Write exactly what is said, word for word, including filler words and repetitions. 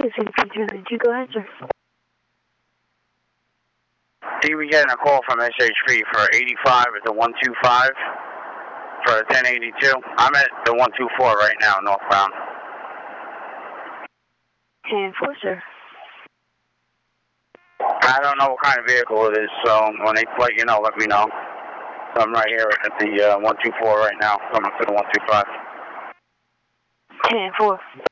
two three two nine two, go ahead, sir. He was getting a call from S H P for eighty-five at the one two five for ten eighty-two. I'm at the one two four right now, northbound. ten four, sir. I don't know what kind of vehicle it is, so when they let you know, let me know. So I'm right here at the uh, one two four right now, coming to the one two five. ten four.